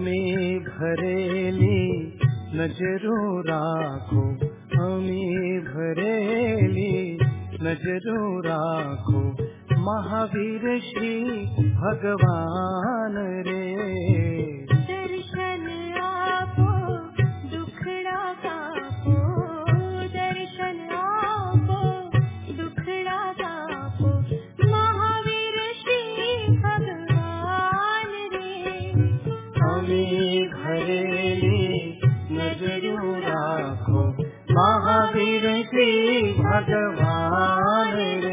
हमें भरेली नजरों राखो, हमें भरेली नजरों राखो, महावीर श्री भगवान रे। दर्शन आपो दुखड़ा कापो, दर्शन आपो दुखड़ा कापो, महावीर श्री भगवान रे। हमें भरेली नजरों राखो, महावीर श्री भगवान रे।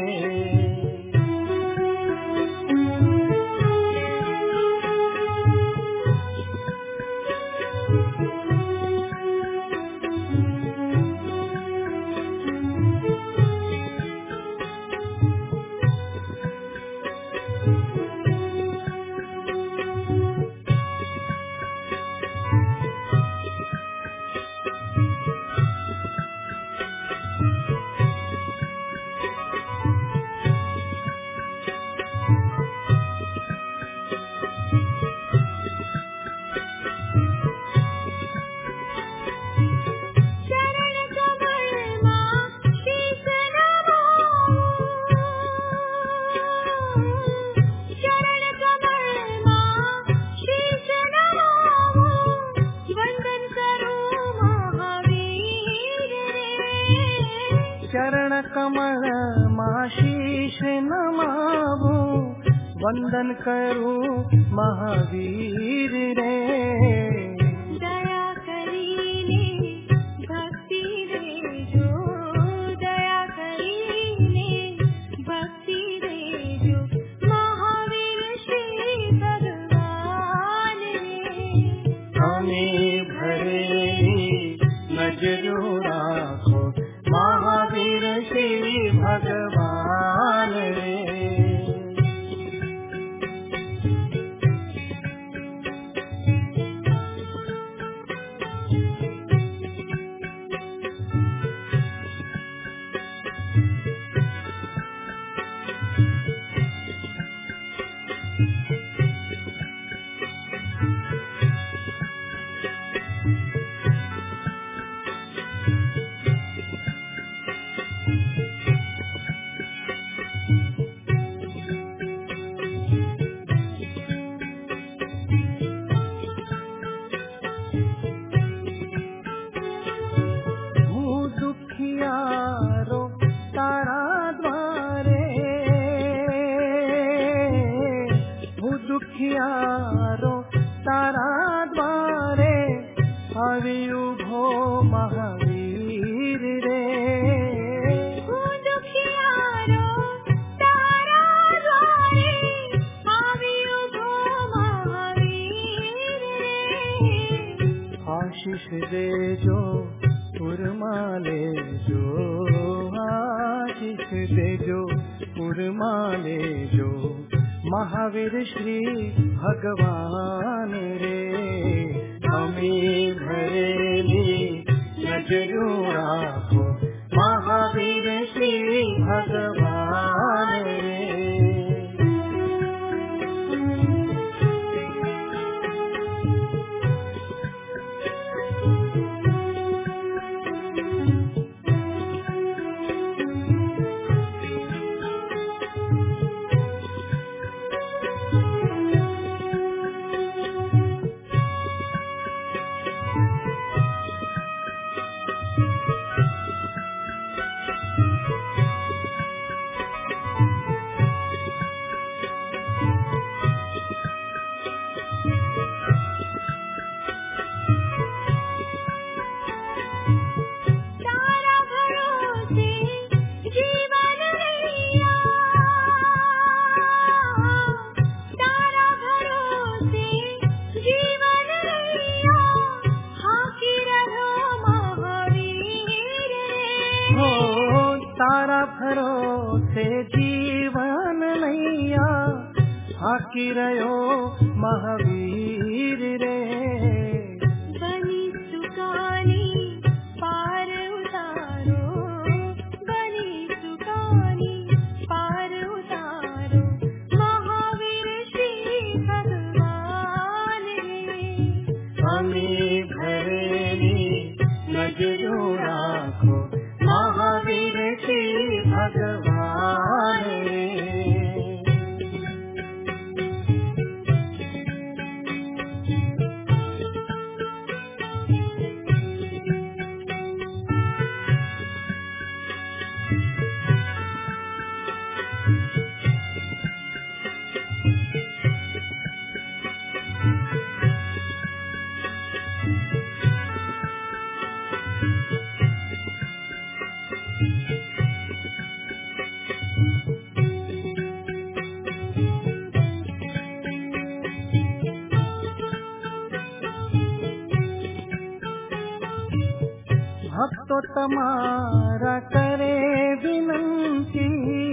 चरण कमल मां शीश नमावो, वंदन करूं महावीर रे। दया करीने भक्ति दे जो, दया करीने भक्ति दे जो, महावीर श्री भगवान रे। हमें भरेली नजरों राखो, महावीर श्री भगवान रे। दुखियारो तारा द्वारे, वो दुखियारो तारा द्वारे, आवे उभो महावीर रे। वो दुखियारो तारा द्वारे, आवे उभो महावीर रे। आशीष दे जो उर्माले जो, आशीष दे जो उर्माले जो, महावीर श्री भगवान रे। हमें भरेली नजरों राखो, महावीर श्री भगवान रे। तारा भरोसे जीवन नैया, हाकी रहो महावीर रे। बनी सुकानी पार उतारो, बनी सुकानी पार उतारो, महावीर श्री भगवान रे। हमें भरेली नजरों राखो महावीर श्री भगवान रे। भक्तो तमारा करे विनंती,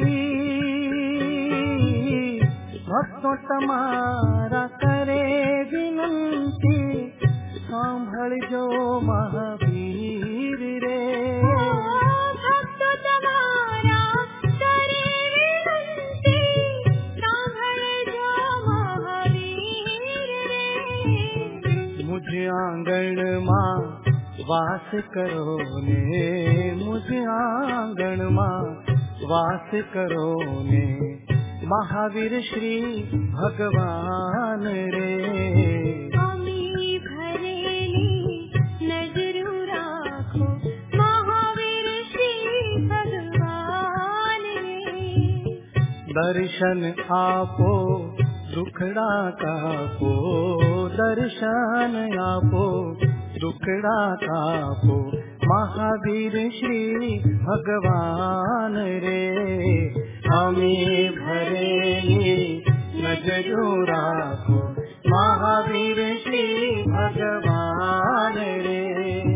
भक्तो तमारा करे विनंती, सांभळजो महावीर रे। भक्तो तमारा करे विनंती, सांभळजो महावीर रे। मुझे आंगण मां वास करो ने, मुझे आंगण मां वास करो ने, महावीर श्री भगवान रे। हमें भरेली नजरों राखो महावीर श्री भगवान रे। दर्शन आपो दुखड़ा कापो, दर्शन आपो दुखड़ा कापो, महावीर श्री भगवान रे। हमें भरेली नजरों राखो महावीर श्री भगवान रे।